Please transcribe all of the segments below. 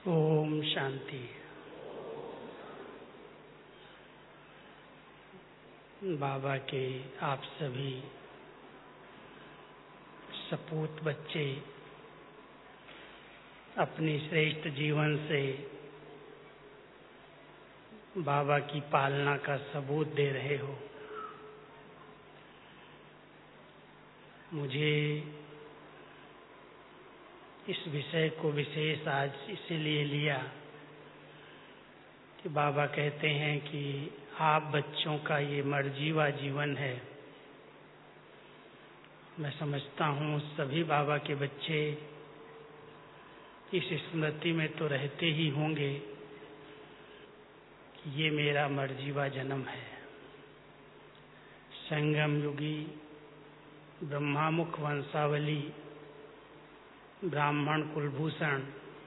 ओम शांति। बाबा के आप सभी सपूत बच्चे अपनी श्रेष्ठ जीवन से बाबा की पालना का सबूत दे रहे हो। मुझे इस विषय को विशेष आज इसीलिए लिया कि बाबा कहते हैं कि आप बच्चों का ये मर्जीवा जीवन है। मैं समझता हूँ सभी बाबा के बच्चे इस स्मृति में तो रहते ही होंगे कि ये मेरा मर्जीवा जन्म है। संगम युगी ब्रह्मामुख वंशावली ब्राह्मण कुलभूषण,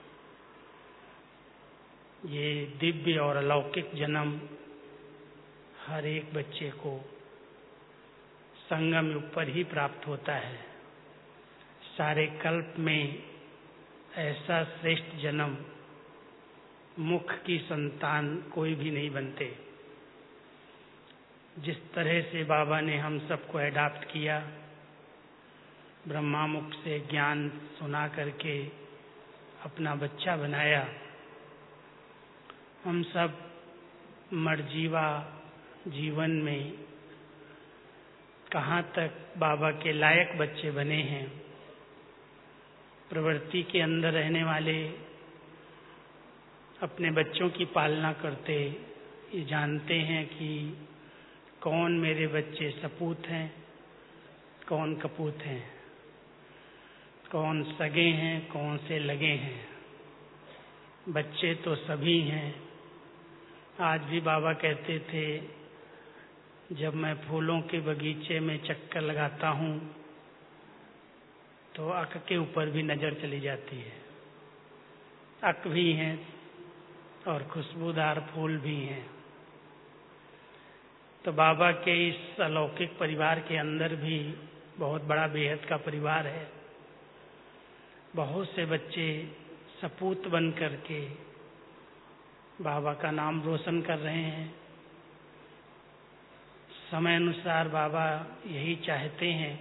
ये दिव्य और अलौकिक जन्म हर एक बच्चे को संगम युग पर ही प्राप्त होता है। सारे कल्प में ऐसा श्रेष्ठ जन्म मुख की संतान कोई भी नहीं बनते। जिस तरह से बाबा ने हम सबको अडॉप्ट किया, ब्रह्मामुख से ज्ञान सुना करके अपना बच्चा बनाया, हम सब मर्जीवा जीवन में कहाँ तक बाबा के लायक बच्चे बने हैं। प्रवृत्ति के अंदर रहने वाले अपने बच्चों की पालना करते ये जानते हैं कि कौन मेरे बच्चे सपूत हैं, कौन कपूत हैं, कौन सगे हैं, कौन से लगे हैं। बच्चे तो सभी हैं। आज भी बाबा कहते थे, जब मैं फूलों के बगीचे में चक्कर लगाता हूँ तो अक के ऊपर भी नज़र चली जाती है। अक भी हैं और खुशबूदार फूल भी हैं। तो बाबा के इस अलौकिक परिवार के अंदर भी बहुत बड़ा बेहद का परिवार है। बहुत से बच्चे सपूत बन करके बाबा का नाम रोशन कर रहे हैं। समय अनुसार बाबा यही चाहते हैं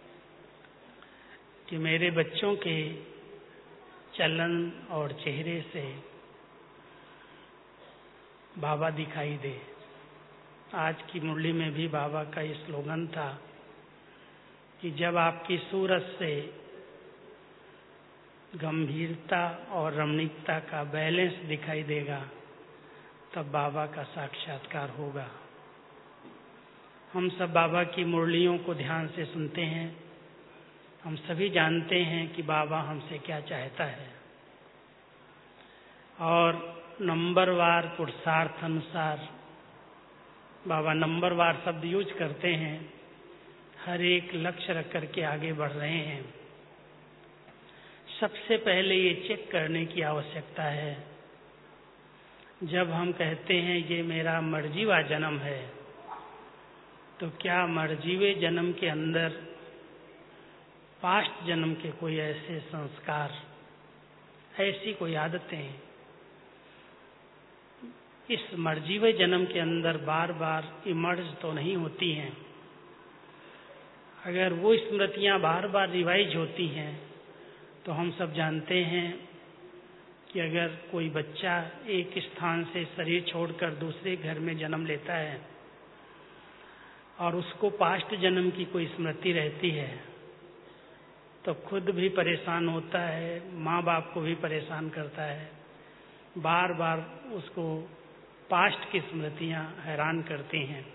कि मेरे बच्चों के चलन और चेहरे से बाबा दिखाई दे। आज की मुरली में भी बाबा का ये स्लोगन था कि जब आपकी सूरत से गंभीरता और रमणीकता का बैलेंस दिखाई देगा तब बाबा का साक्षात्कार होगा। हम सब बाबा की मुरलियों को ध्यान से सुनते हैं। हम सभी जानते हैं कि बाबा हमसे क्या चाहता है और नंबरवार पुरुषार्थ अनुसार बाबा नंबरवार शब्द यूज करते हैं। हर एक लक्ष्य रख करके आगे बढ़ रहे हैं। सबसे पहले ये चेक करने की आवश्यकता है, जब हम कहते हैं ये मेरा मर्जीवा जन्म है, तो क्या मर्जीवे जन्म के अंदर पास्ट जन्म के कोई ऐसे संस्कार, ऐसी कोई आदतें इस मर्जीवे जन्म के अंदर बार बार इमर्ज तो नहीं होती हैं। अगर वो स्मृतियाँ बार बार रिवाइज होती हैं तो हम सब जानते हैं कि अगर कोई बच्चा एक स्थान से शरीर छोड़कर दूसरे घर में जन्म लेता है और उसको पास्ट जन्म की कोई स्मृति रहती है तो खुद भी परेशान होता है, माँ बाप को भी परेशान करता है। बार बार उसको पास्ट की स्मृतियाँ हैरान करती हैं।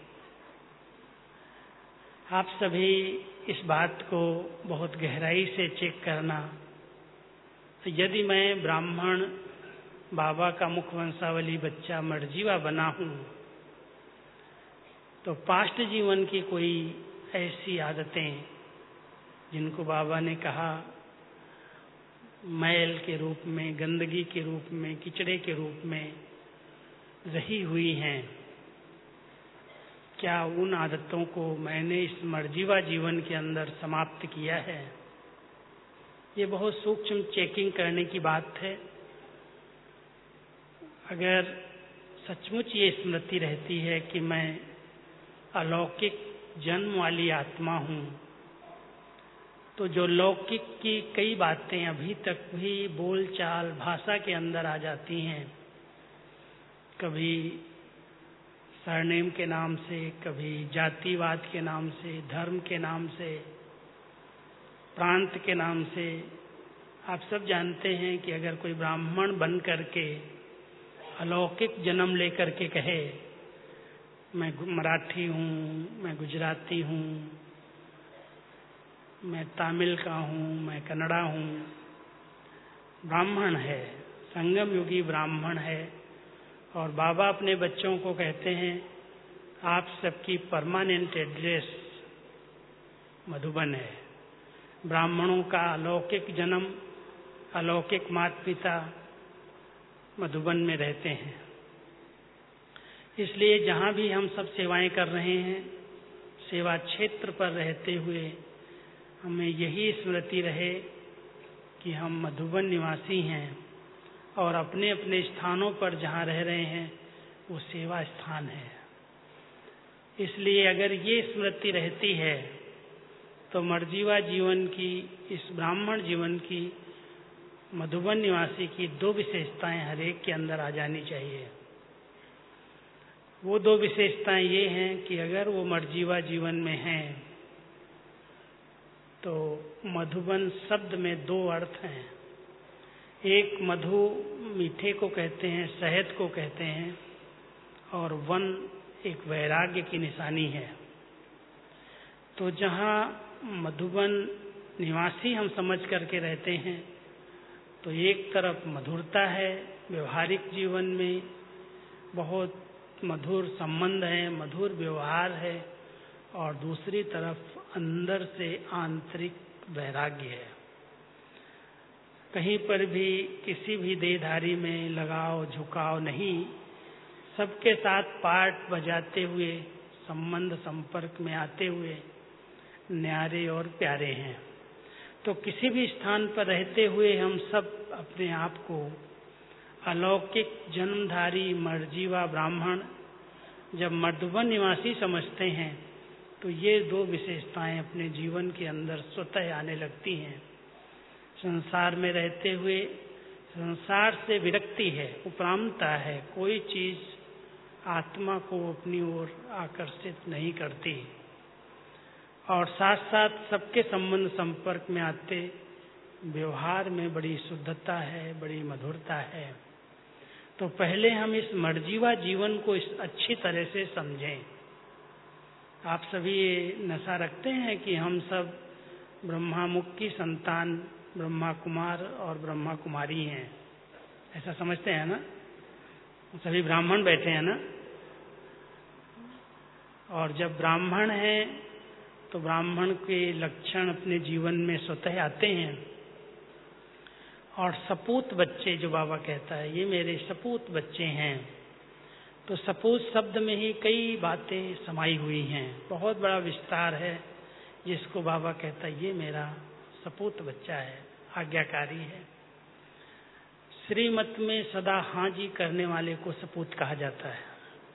आप सभी इस बात को बहुत गहराई से चेक करना। तो यदि मैं ब्राह्मण बाबा का मुख वंशावली बच्चा मर्जीवा बना हूँ तो पास्ट जीवन की कोई ऐसी आदतें जिनको बाबा ने कहा मैल के रूप में, गंदगी के रूप में, किचड़े के रूप में रही हुई हैं, क्या उन आदतों को मैंने इस मर्जीवा जीवन के अंदर समाप्त किया है? ये बहुत सूक्ष्म चेकिंग करने की बात है। अगर सचमुच ये स्मृति रहती है कि मैं अलौकिक जन्म वाली आत्मा हूँ, तो जो लौकिक की कई बातें अभी तक भी बोलचाल भाषा के अंदर आ जाती हैं, कभी सरनेम के नाम से, कभी जातिवाद के नाम से, धर्म के नाम से, प्रांत के नाम से। आप सब जानते हैं कि अगर कोई ब्राह्मण बन करके अलौकिक जन्म लेकर के कहे मैं मराठी हूँ, मैं गुजराती हूँ, मैं तमिल का हूँ, मैं कन्नड़ा हूँ, ब्राह्मण है, संगम युगी ब्राह्मण है, और बाबा अपने बच्चों को कहते हैं आप सबकी परमानेंट एड्रेस मधुबन है। ब्राह्मणों का अलौकिक जन्म, अलौकिक माता पिता मधुबन में रहते हैं। इसलिए जहाँ भी हम सब सेवाएं कर रहे हैं, सेवा क्षेत्र पर रहते हुए हमें यही स्मृति रहे कि हम मधुबन निवासी हैं और अपने अपने स्थानों पर जहाँ रह रहे हैं वो सेवा स्थान है। इसलिए अगर ये स्मृति रहती है तो मर्जीवा जीवन की, इस ब्राह्मण जीवन की, मधुबन निवासी की दो विशेषताएं हर एक के अंदर आ जानी चाहिए। वो दो विशेषताएं ये हैं कि अगर वो मर्जीवा जीवन में हैं तो मधुबन शब्द में दो अर्थ हैं। एक मधु मीठे को कहते हैं, शहद को कहते हैं, और वन एक वैराग्य की निशानी है। तो जहाँ मधुबन निवासी हम समझ करके रहते हैं तो एक तरफ मधुरता है, व्यवहारिक जीवन में बहुत मधुर संबंध है, मधुर व्यवहार है, और दूसरी तरफ अंदर से आंतरिक वैराग्य है। कहीं पर भी किसी भी देहधारी में लगाव झुकाव नहीं, सबके साथ पाठ बजाते हुए, संबंध संपर्क में आते हुए न्यारे और प्यारे हैं। तो किसी भी स्थान पर रहते हुए हम सब अपने आप को अलौकिक जन्मधारी मर्जीवा ब्राह्मण जब मधुबन निवासी समझते हैं तो ये दो विशेषताएं अपने जीवन के अंदर स्वतः आने लगती हैं। संसार में रहते हुए संसार से विरक्ति है, उपरामता है, कोई चीज आत्मा को अपनी ओर आकर्षित नहीं करती, और साथ साथ सबके संबंध संपर्क में आते व्यवहार में बड़ी शुद्धता है, बड़ी मधुरता है। तो पहले हम इस मर्जीवा जीवन को इस अच्छी तरह से समझें। आप सभी ये नशा रखते हैं कि हम सब ब्रह्मा मुख की संतान, ब्रह्मा कुमार और ब्रह्मा कुमारी हैं, ऐसा समझते हैं ना? सभी ब्राह्मण बैठे हैं ना? और जब ब्राह्मण हैं तो ब्राह्मण के लक्षण अपने जीवन में स्वतः आते हैं। और सपूत बच्चे जो बाबा कहता है, ये मेरे सपूत बच्चे हैं, तो सपूत शब्द में ही कई बातें समाई हुई हैं, बहुत बड़ा विस्तार है जिसको बाबा कहता है ये मेरा सपूत बच्चा है, आज्ञाकारी है। श्रीमत में सदा हाँ जी करने वाले को सपूत कहा जाता है।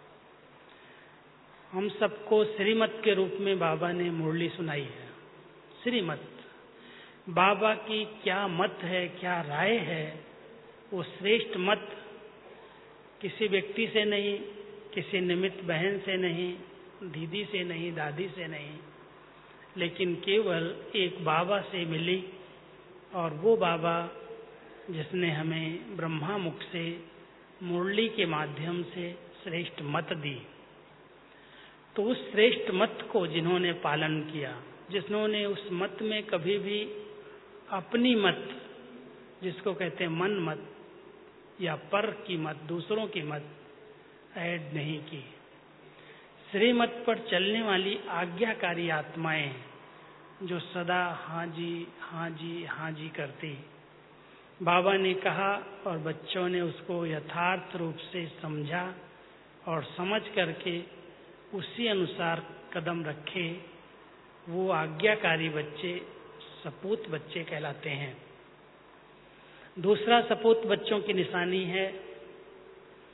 हम सबको श्रीमत के रूप में बाबा ने मुरली सुनाई है। श्रीमत बाबा की क्या मत है, क्या राय है, वो श्रेष्ठ मत किसी व्यक्ति से नहीं, किसी निमित्त बहन से नहीं, दीदी से नहीं, दादी से नहीं, लेकिन केवल एक बाबा से मिली, और वो बाबा जिसने हमें ब्रह्मा मुख से मुरली के माध्यम से श्रेष्ठ मत दी। तो उस श्रेष्ठ मत को जिन्होंने पालन किया, जिन्होंने उस मत में कभी भी अपनी मत, जिसको कहते हैं मन मत या पर की मत, दूसरों की मत ऐड नहीं की, श्रीमत पर चलने वाली आज्ञाकारी आत्माएं जो सदा हाँ जी हाँ जी हाँ जी करती, बाबा ने कहा और बच्चों ने उसको यथार्थ रूप से समझा और समझ करके उसी अनुसार कदम रखे, वो आज्ञाकारी बच्चे सपूत बच्चे कहलाते हैं। दूसरा सपूत बच्चों की निशानी है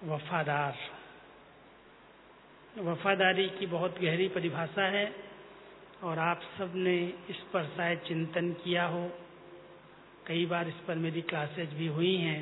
वफादार। वफादारी की बहुत गहरी परिभाषा है और आप सब ने इस पर शायद चिंतन किया हो। कई बार इस पर मेरी क्लासेज भी हुई हैं।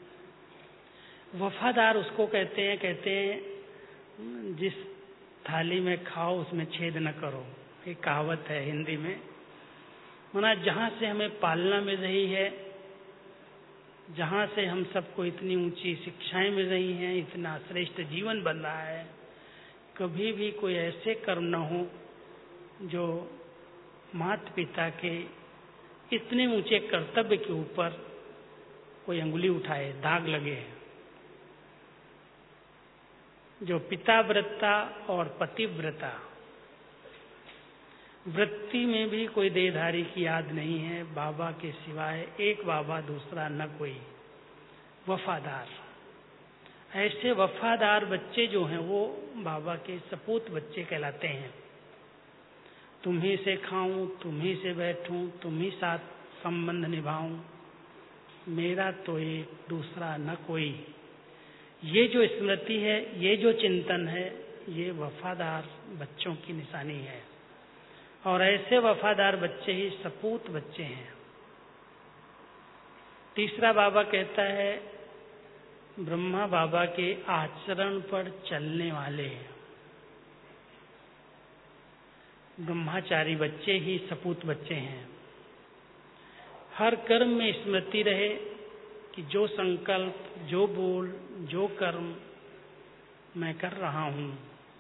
वफादार उसको कहते हैं जिस थाली में खाओ उसमें छेद न करो। एक कहावत है हिंदी में। माना जहाँ से हमें पालना मिल रही है, जहाँ से हम सबको इतनी ऊंची शिक्षाएं मिल रही हैं, इतना श्रेष्ठ जीवन बन रहा है, कभी भी कोई ऐसे कर्म न हो जो माता पिता के इतने ऊंचे कर्तव्य के ऊपर कोई अंगुली उठाए, दाग लगे। जो पिताव्रता और पतिव्रता, वृत्ति में भी कोई देहधारी की याद नहीं है, बाबा के सिवाय एक बाबा दूसरा न कोई। वफादार, ऐसे वफादार बच्चे जो हैं वो बाबा के सपूत बच्चे कहलाते हैं। तुम्ही से खाऊं, तुम्ही से बैठूं, तुम्ही साथ संबंध निभाऊं, मेरा तो एक दूसरा न कोई। ये जो स्मृति है, ये जो चिंतन है, ये वफादार बच्चों की निशानी है। और ऐसे वफादार बच्चे ही सपूत बच्चे हैं। तीसरा बाबा कहता है ब्रह्मा बाबा के आचरण पर चलने वाले। ब्रह्मचारी बच्चे ही सपूत बच्चे हैं। हर कर्म में स्मृति रहे कि जो संकल्प, जो बोल, जो कर्म मैं कर रहा हूँ,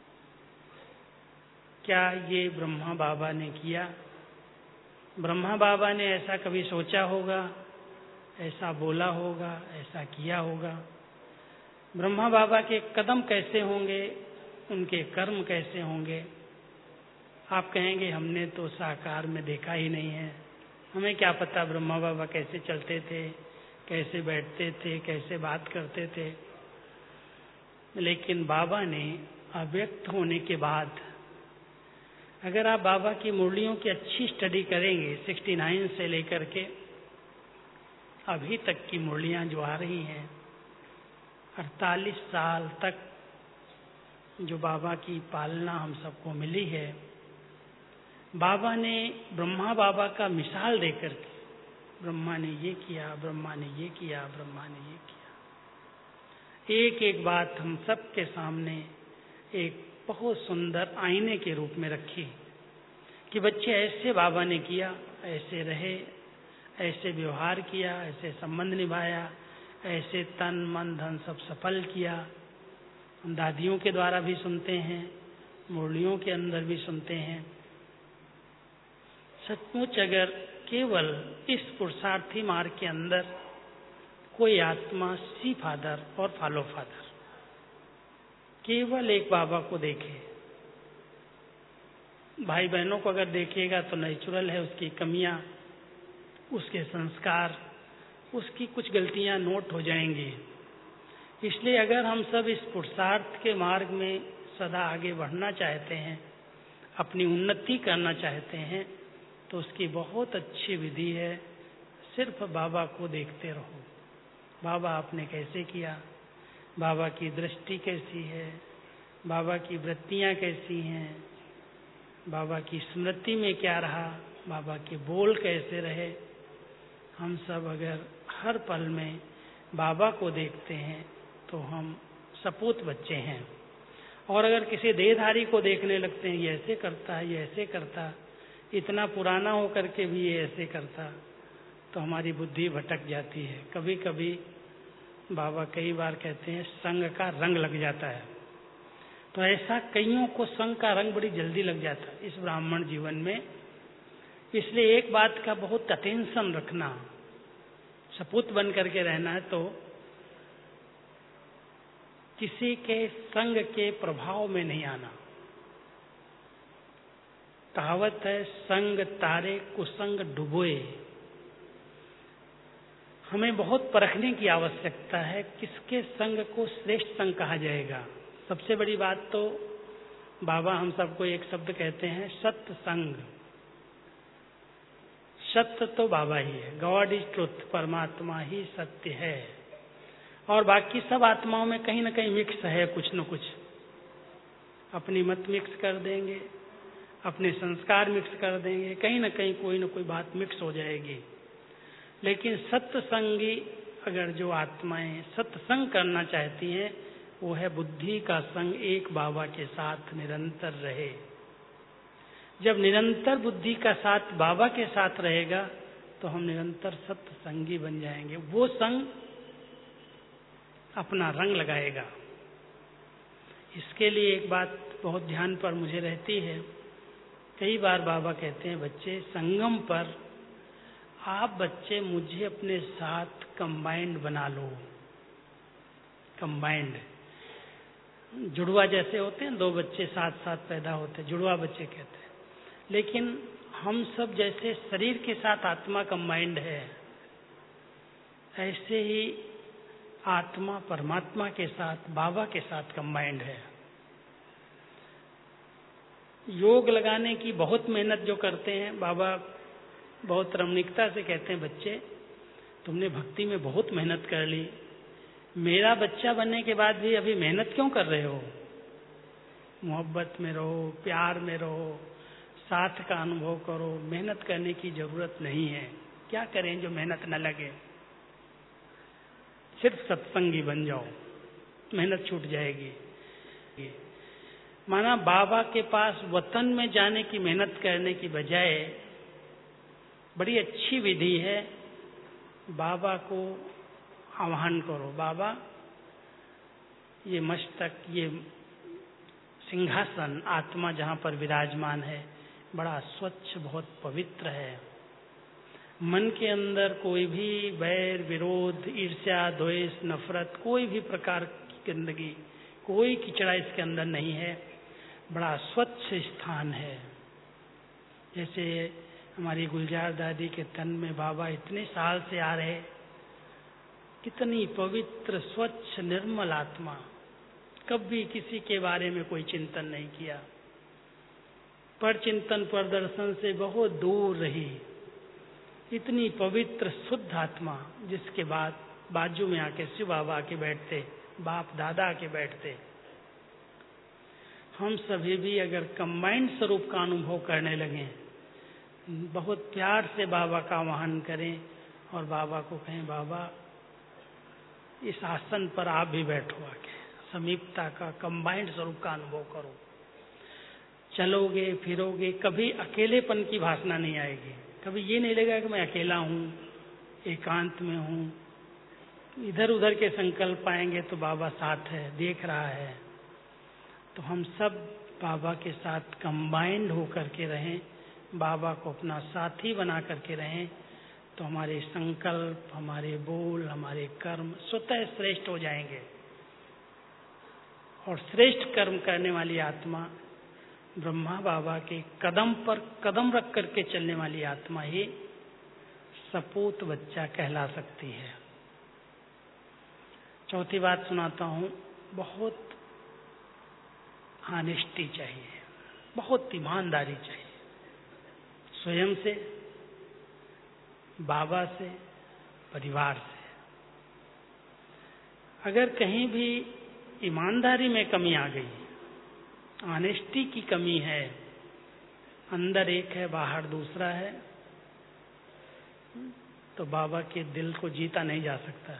क्या ये ब्रह्मा बाबा ने किया? ब्रह्मा बाबा ने ऐसा कभी सोचा होगा, ऐसा बोला होगा, ऐसा किया होगा? ब्रह्मा बाबा के कदम कैसे होंगे, उनके कर्म कैसे होंगे? आप कहेंगे हमने तो साकार में देखा ही नहीं है, हमें क्या पता ब्रह्मा बाबा कैसे चलते थे, कैसे बैठते थे, कैसे बात करते थे। लेकिन बाबा ने अव्यक्त होने के बाद, अगर आप बाबा की मुरलियों की अच्छी स्टडी करेंगे, 69 से लेकर के अभी तक की मुरलियां जो आ रही हैं, 48 साल तक जो बाबा की पालना हम सबको मिली है, बाबा ने ब्रह्मा बाबा का मिसाल देकर के, ब्रह्मा ने ये किया, ब्रह्मा ने ये किया, ब्रह्मा ने ये किया, एक एक बात हम सब के सामने एक बहुत सुंदर आईने के रूप में रखी कि बच्चे ऐसे बाबा ने किया, ऐसे रहे, ऐसे व्यवहार किया, ऐसे संबंध निभाया, ऐसे तन मन धन सब सफल किया। हम दादियों के द्वारा भी सुनते हैं, मुरलियों के अंदर भी सुनते हैं। सचमुच अगर केवल इस पुरुषार्थी मार्ग के अंदर कोई आत्मा सी फादर और फॉलो फादर केवल एक बाबा को देखे, भाई बहनों को अगर देखेगा तो नेचुरल है उसकी कमियां, उसके संस्कार, उसकी कुछ गलतियां नोट हो जाएंगी। इसलिए अगर हम सब इस पुरुषार्थ के मार्ग में सदा आगे बढ़ना चाहते हैं, अपनी उन्नति करना चाहते हैं, तो उसकी बहुत अच्छी विधि है, सिर्फ बाबा को देखते रहो। बाबा आपने कैसे किया, बाबा की दृष्टि कैसी है, बाबा की वृत्तियां कैसी हैं, बाबा की स्मृति में क्या रहा, बाबा के बोल कैसे रहे। हम सब अगर हर पल में बाबा को देखते हैं तो हम सपूत बच्चे हैं। और अगर किसी देहधारी को देखने लगते हैं, ये ऐसे करता है, ये ऐसे करता, इतना पुराना होकर के भी ये ऐसे करता, तो हमारी बुद्धि भटक जाती है। कभी कभी बाबा कई बार कहते हैं संग का रंग लग जाता है। तो ऐसा कईयों को संग का रंग बड़ी जल्दी लग जाता है इस ब्राह्मण जीवन में। इसलिए एक बात का बहुत अटेंशन रखना, सपूत बन करके रहना है तो किसी के संग के प्रभाव में नहीं आना। कहावत है संग तारे कुसंग डुबोए। हमें बहुत परखने की आवश्यकता है किसके संग को श्रेष्ठ संग कहा जाएगा। सबसे बड़ी बात तो बाबा हम सबको एक शब्द कहते हैं, सत्य संग। सत्य तो बाबा ही है, गॉड इज ट्रुथ, परमात्मा ही सत्य है। और बाकी सब आत्माओं में कहीं ना कहीं मिक्स है, कुछ न कुछ। अपनी मत मिक्स कर देंगे, अपने संस्कार मिक्स कर देंगे, कहीं ना कहीं कोई ना कोई बात मिक्स हो जाएगी। लेकिन सत्संगी अगर जो आत्माएं सत्संग करना चाहती हैं, वो है बुद्धि का संग एक बाबा के साथ निरंतर रहे। जब निरंतर बुद्धि का साथ बाबा के साथ रहेगा तो हम निरंतर सत्संगी बन जाएंगे। वो संग अपना रंग लगाएगा। इसके लिए एक बात बहुत ध्यान पर मुझे रहती है। कई बार बाबा कहते हैं, बच्चे संगम पर आप बच्चे मुझे अपने साथ कंबाइंड बना लो। कंबाइंड जुड़वा जैसे होते हैं, दो बच्चे साथ साथ पैदा होते हैं, जुड़वा बच्चे कहते हैं। लेकिन हम सब जैसे शरीर के साथ आत्मा कंबाइंड है, ऐसे ही आत्मा परमात्मा के साथ, बाबा के साथ कंबाइंड है। योग लगाने की बहुत मेहनत जो करते हैं, बाबा बहुत रमणीकता से कहते हैं, बच्चे तुमने भक्ति में बहुत मेहनत कर ली, मेरा बच्चा बनने के बाद भी अभी मेहनत क्यों कर रहे हो? मोहब्बत में रहो, प्यार में रहो, साथ का अनुभव करो, मेहनत करने की जरूरत नहीं है। क्या करें जो मेहनत न लगे? सिर्फ सत्संगी बन जाओ, मेहनत छूट जाएगी। माना बाबा के पास वतन में जाने की मेहनत करने की बजाय बड़ी अच्छी विधि है, बाबा को आह्वान करो। बाबा, ये मस्तक, ये सिंहासन, आत्मा जहाँ पर विराजमान है, बड़ा स्वच्छ, बहुत पवित्र है। मन के अंदर कोई भी वैर, विरोध, ईर्ष्या, द्वेष, नफरत, कोई भी प्रकार की गंदगी, कोई कीचड़ा इसके अंदर नहीं है। बड़ा स्वच्छ स्थान है। जैसे हमारी गुलजार दादी के तन में बाबा इतने साल से आ रहे, कितनी पवित्र, स्वच्छ, निर्मल आत्मा, कभी किसी के बारे में कोई चिंतन नहीं किया, पर चिंतन पर दर्शन से बहुत दूर रही। इतनी पवित्र शुद्ध आत्मा, जिसके बाद बाजू में आके शिव बाबा आके बैठते, बाप दादा आके बैठते। हम सभी भी अगर कंबाइंड स्वरूप का अनुभव करने लगे, बहुत प्यार से बाबा का आह्वान करें और बाबा को कहें, बाबा इस आसन पर आप भी बैठो, आके समीपता का, कंबाइंड स्वरूप का अनुभव करो। चलोगे फिरोगे, कभी अकेलेपन की भावना नहीं आएगी। कभी ये नहीं लगेगा कि मैं अकेला हूँ, एकांत में हूँ। इधर उधर के संकल्प आएंगे तो बाबा साथ है, देख रहा है। तो हम सब बाबा के साथ कंबाइंड होकर के रहें, बाबा को अपना साथी बना करके रहें, तो हमारे संकल्प, हमारे बोल, हमारे कर्म स्वतः श्रेष्ठ हो जाएंगे। और श्रेष्ठ कर्म करने वाली आत्मा, ब्रह्मा बाबा के कदम पर कदम रख करके चलने वाली आत्मा ही सपूत बच्चा कहला सकती है। चौथी बात सुनाता हूँ, बहुत ऑनेस्टी चाहिए, बहुत ईमानदारी चाहिए, स्वयं से, बाबा से, परिवार से। अगर कहीं भी ईमानदारी में कमी आ गई, ऑनेस्टी की कमी है, अंदर एक है बाहर दूसरा है, तो बाबा के दिल को जीता नहीं जा सकता।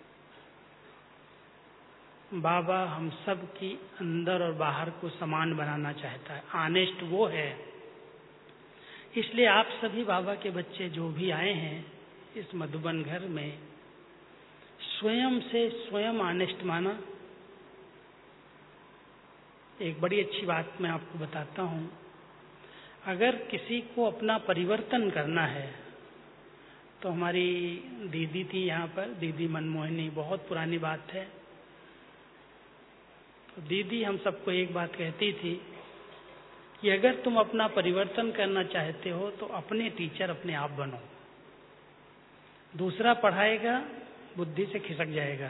बाबा हम सब की अंदर और बाहर को समान बनाना चाहता है। ऑनेस्ट वो है। इसलिए आप सभी बाबा के बच्चे जो भी आए हैं इस मधुबन घर में, स्वयं से स्वयं ऑनेस्ट माना। एक बड़ी अच्छी बात मैं आपको बताता हूँ, अगर किसी को अपना परिवर्तन करना है, तो हमारी दीदी थी यहाँ पर, दीदी मनमोहिनी, बहुत पुरानी बात है। तो दीदी हम सबको एक बात कहती थी कि अगर तुम अपना परिवर्तन करना चाहते हो तो अपने टीचर अपने आप बनो। दूसरा पढ़ाएगा, बुद्धि से खिसक जाएगा।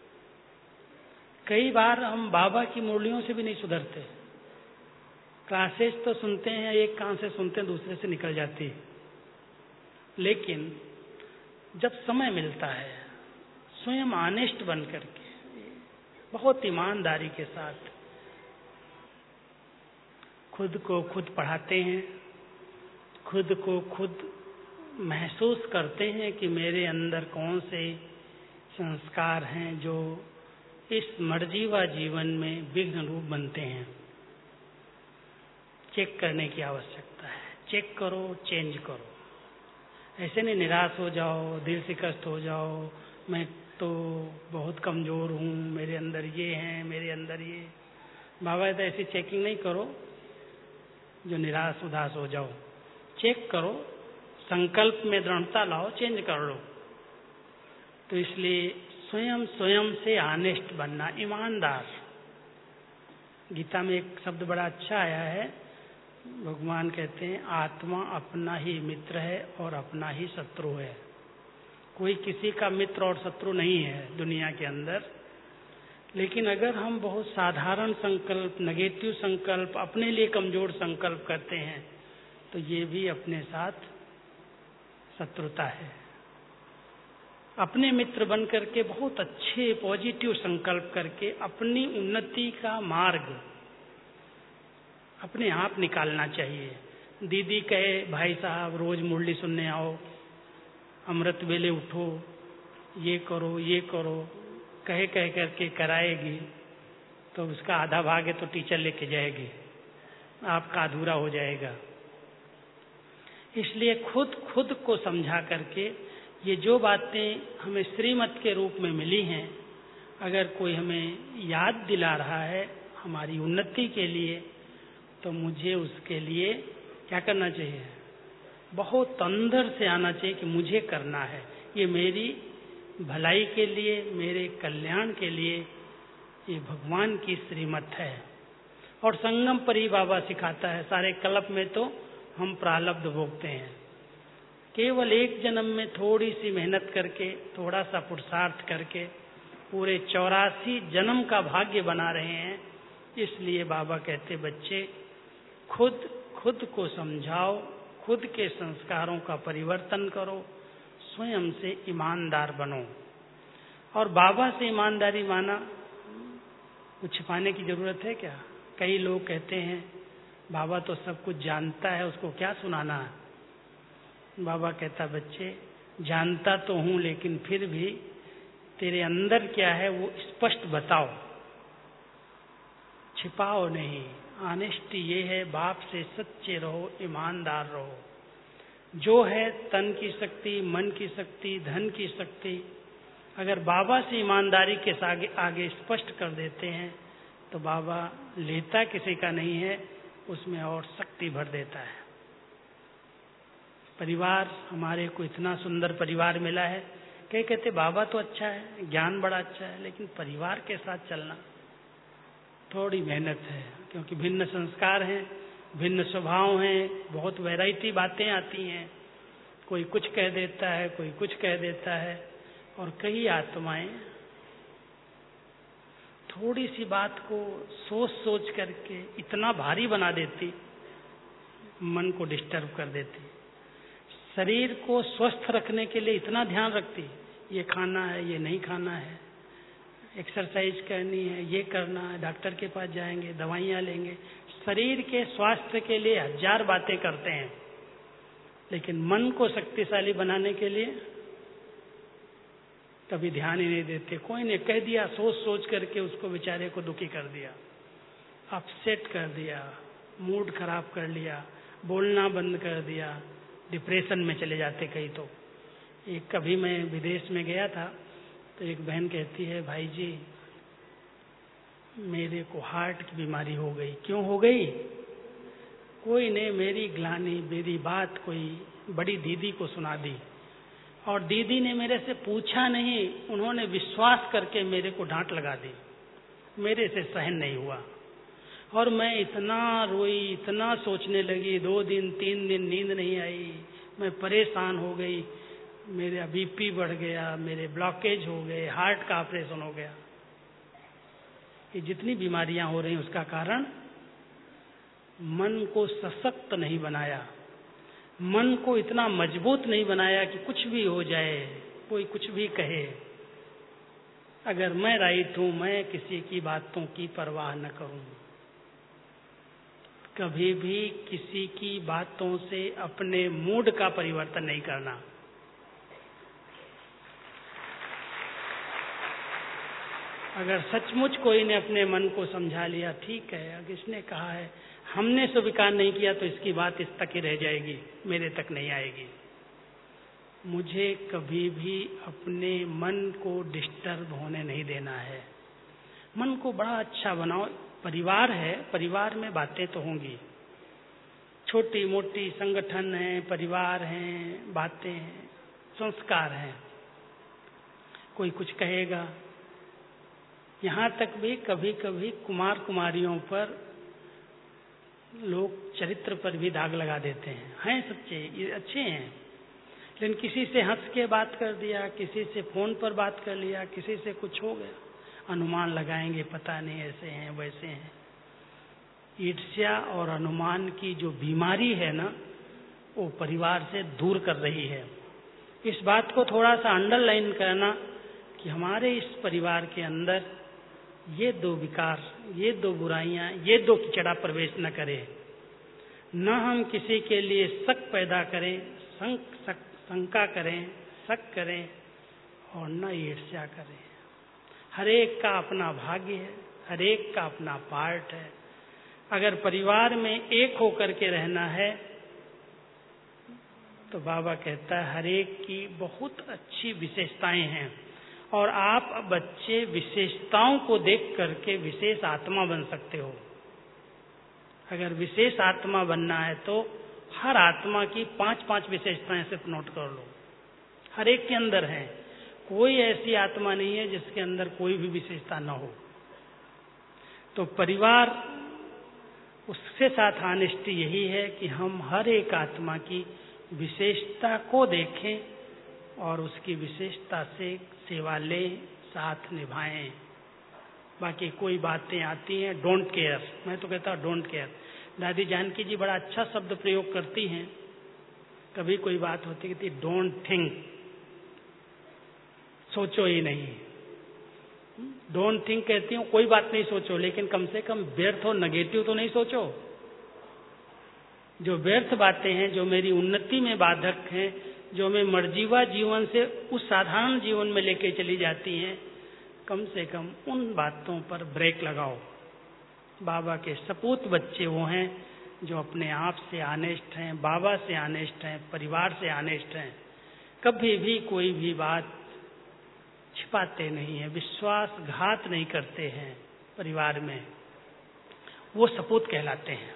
कई बार हम बाबा की मुरलियों से भी नहीं सुधरते। क्लासेस तो सुनते हैं, एक कान से सुनते हैं, दूसरे से निकल जाती। लेकिन जब समय मिलता है, स्वयं ऑनेस्ट बन करके, बहुत ईमानदारी के साथ खुद को खुद पढ़ाते हैं, खुद को खुद महसूस करते हैं कि मेरे अंदर कौन से संस्कार हैं जो इस मर्जीवा जीवन में विघ्न रूप बनते हैं। चेक करने की आवश्यकता है। चेक करो, चेंज करो। ऐसे नहीं निराश हो जाओ, दिल शिकस्त हो जाओ, मैं तो बहुत कमज़ोर हूँ, मेरे अंदर ये है, मेरे अंदर ये। बाबा तो ऐसी चेकिंग नहीं करो जो निराश उदास हो जाओ। चेक करो, संकल्प में दृढ़ता लाओ, चेंज कर लो। तो इसलिए स्वयं से ऑनेस्ट बनना, ईमानदार। गीता में एक शब्द बड़ा अच्छा आया है, भगवान कहते हैं आत्मा अपना ही मित्र है और अपना ही शत्रु है। कोई किसी का मित्र और शत्रु नहीं है दुनिया के अंदर। लेकिन अगर हम बहुत साधारण संकल्प, नेगेटिव संकल्प, अपने लिए कमजोर संकल्प करते हैं तो ये भी अपने साथ शत्रुता है। अपने मित्र बन करके बहुत अच्छे पॉजिटिव संकल्प करके अपनी उन्नति का मार्ग अपने आप निकालना चाहिए। दीदी कहे भाई साहब रोज मुरली सुनने आओ, अमृत वेले उठो, ये करो ये करो, कह करके कराएगी तो उसका आधा भाग है तो टीचर लेके जाएगी, आपका अधूरा हो जाएगा। इसलिए खुद को समझा करके ये जो बातें हमें श्रीमत के रूप में मिली हैं, अगर कोई हमें याद दिला रहा है हमारी उन्नति के लिए, तो मुझे उसके लिए क्या करना चाहिए? बहुत अंदर से आना चाहिए कि मुझे करना है, ये मेरी भलाई के लिए, मेरे कल्याण के लिए, ये भगवान की श्रीमत है। और संगम पर ही बाबा सिखाता है, सारे कल्प में तो हम प्रारब्ध भोगते हैं। केवल एक जन्म में थोड़ी सी मेहनत करके, थोड़ा सा पुरुषार्थ करके पूरे 84 जन्म का भाग्य बना रहे हैं। इसलिए बाबा कहते बच्चे खुद को समझाओ, खुद के संस्कारों का परिवर्तन करो, स्वयं से ईमानदार बनो। और बाबा से ईमानदारी माना कुछ छिपाने की जरूरत है क्या? कई लोग कहते हैं बाबा तो सब कुछ जानता है, उसको क्या सुनाना है। बाबा कहता बच्चे जानता तो हूं, लेकिन फिर भी तेरे अंदर क्या है वो स्पष्ट बताओ, छिपाओ नहीं। ऑनेस्टी ये है, बाप से सच्चे रहो, ईमानदार रहो। जो है तन की शक्ति, मन की शक्ति, धन की शक्ति, अगर बाबा से ईमानदारी के आगे स्पष्ट कर देते हैं तो बाबा लेता किसी का नहीं है, उसमें और शक्ति भर देता है। परिवार हमारे को इतना सुंदर परिवार मिला है, कई कहते बाबा तो अच्छा है, ज्ञान बड़ा अच्छा है, लेकिन परिवार के साथ चलना थोड़ी मेहनत है, क्योंकि भिन्न संस्कार हैं, भिन्न स्वभाव हैं, बहुत वैरायटी बातें आती हैं। कोई कुछ कह देता है, कोई कुछ कह देता है, और कई आत्माएं थोड़ी सी बात को सोच करके इतना भारी बना देती, मन को डिस्टर्ब कर देती। शरीर को स्वस्थ रखने के लिए इतना ध्यान रखती, ये खाना है, ये नहीं खाना है, एक्सरसाइज करनी है, ये करना है, डॉक्टर के पास जाएंगे, दवाइयाँ लेंगे। शरीर के स्वास्थ्य के लिए 1000 बातें करते हैं, लेकिन मन को शक्तिशाली बनाने के लिए कभी ध्यान ही नहीं देते। कोई ने कह दिया, सोच करके उसको बेचारे को दुखी कर दिया, अपसेट कर दिया, मूड खराब कर लिया, बोलना बंद कर दिया, डिप्रेशन में चले जाते कई तो। एक कभी मैं विदेश में गया था तो एक बहन कहती है भाई जी मेरे को हार्ट की बीमारी हो गई। क्यों हो गई? कोई ने मेरी ग्लानि, मेरी बात कोई बड़ी दीदी को सुना दी, और दीदी ने मेरे से पूछा नहीं, उन्होंने विश्वास करके मेरे को डांट लगा दी। मेरे से सहन नहीं हुआ और मैं इतना रोई, इतना सोचने लगी, 2 दिन 3 दिन नींद नहीं आई, मैं परेशान हो गई, मेरा बीपी बढ़ गया, मेरे ब्लॉकेज हो गए, हार्ट का ऑपरेशन हो गया। ये जितनी बीमारियां हो रही हैं उसका कारण मन को सशक्त नहीं बनाया, मन को इतना मजबूत नहीं बनाया कि कुछ भी हो जाए, कोई कुछ भी कहे, अगर मैं राइट हूं, मैं किसी की बातों की परवाह न करूं। कभी भी किसी की बातों से अपने मूड का परिवर्तन नहीं करना। अगर सचमुच कोई ने अपने मन को समझा लिया, ठीक है, अगर इसने कहा है, हमने स्वीकार नहीं किया तो इसकी बात इस तक ही रह जाएगी, मेरे तक नहीं आएगी। मुझे कभी भी अपने मन को डिस्टर्ब होने नहीं देना है। मन को बड़ा अच्छा बनाओ। परिवार है, परिवार में बातें तो होंगी, छोटी मोटी संगठन है, परिवार हैं, बातें हैं, संस्कार हैं। कोई कुछ कहेगा। यहाँ तक भी कभी कभी कुमार कुमारियों पर लोग चरित्र पर भी दाग लगा देते हैं सच्चे, ये अच्छे हैं, लेकिन किसी से हंस के बात कर दिया, किसी से फोन पर बात कर लिया, किसी से कुछ हो गया, अनुमान लगाएंगे, पता नहीं ऐसे हैं वैसे हैं। ईर्ष्या और अनुमान की जो बीमारी है ना, वो परिवार से दूर कर रही है। इस बात को थोड़ा सा अंडरलाइन करना कि हमारे इस परिवार के अंदर ये दो विकार, ये दो बुराइयां, ये दो कीचड़ा प्रवेश न करें। न हम किसी के लिए शक पैदा करें, शंका करें, शक करें, और न ईर्ष्या करें। हर एक का अपना भाग्य है, हर एक का अपना पार्ट है। अगर परिवार में एक होकर के रहना है तो बाबा कहता है हर एक की बहुत अच्छी विशेषताएं हैं, और आप बच्चे विशेषताओं को देख करके विशेष आत्मा बन सकते हो। अगर विशेष आत्मा बनना है तो हर आत्मा की 5-5 विशेषताएं सिर्फ नोट कर लो, हर एक के अंदर है। कोई ऐसी आत्मा नहीं है जिसके अंदर कोई भी विशेषता न हो। तो परिवार, उसके साथ ऑनेस्टी यही है कि हम हर एक आत्मा की विशेषता को देखें और उसकी विशेषता से सेवा लें, साथ निभाएं। बाकी कोई बातें आती हैं, डोंट केयर, मैं तो कहता हूँ डोंट केयर। दादी जानकी जी बड़ा अच्छा शब्द प्रयोग करती हैं। कभी कोई बात होती है, डोंट थिंक, सोचो ही नहीं। डोंट थिंक कहती हूँ, कोई बात नहीं सोचो, लेकिन कम से कम व्यर्थ और नेगेटिव तो नहीं सोचो। जो व्यर्थ बातें हैं, जो मेरी उन्नति में बाधक हैं, जो मैं मर्जीवा जीवन से उस साधारण जीवन में लेके चली जाती हैं, कम से कम उन बातों पर ब्रेक लगाओ। बाबा के सपूत बच्चे वो हैं जो अपने आप से ऑनेस्ट हैं, बाबा से ऑनेस्ट हैं, परिवार से ऑनेस्ट हैं। कभी भी कोई भी बात छिपाते नहीं है, विश्वासघात नहीं करते हैं परिवार में, वो सपूत कहलाते हैं।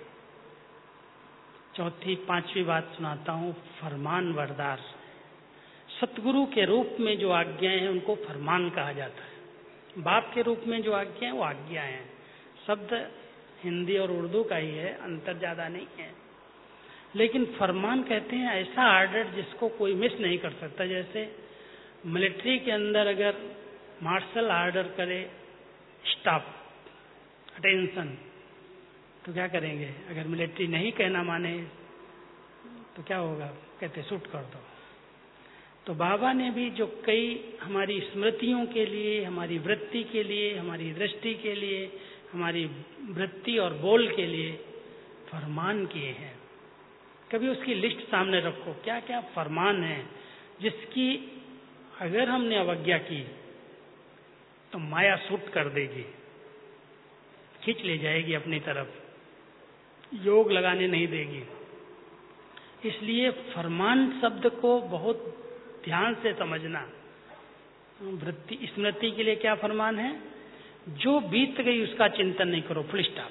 चौथी 5वीं बात सुनाता हूँ, फरमान बरदार। सतगुरु के रूप में जो आज्ञाएं हैं उनको फरमान कहा जाता है। बाप के रूप में जो आज्ञा है वो आज्ञा है। शब्द हिंदी और उर्दू का ही है, अंतर ज्यादा नहीं है। लेकिन फरमान कहते हैं ऐसा आर्डर जिसको कोई मिस नहीं कर सकता। जैसे मिलिट्री के अंदर अगर मार्शल आर्डर करे, स्टॉप, अटेंशन, तो क्या करेंगे? अगर मिलिट्री नहीं कहना माने तो क्या होगा? कहते शूट कर दो। तो बाबा ने भी जो कई हमारी स्मृतियों के लिए, हमारी वृत्ति के लिए, हमारी दृष्टि के लिए, हमारी वृत्ति और बोल के लिए फरमान किए हैं। कभी उसकी लिस्ट सामने रखो, क्या क्या फरमान है जिसकी अगर हमने अवज्ञा की तो माया शूट कर देगी, खींच ले जाएगी अपनी तरफ, योग लगाने नहीं देगी। इसलिए फरमान शब्द को बहुत ध्यान से समझना। वृत्ति स्मृति के लिए क्या फरमान है? जो बीत गई उसका चिंतन नहीं करो, फुल स्टॉप।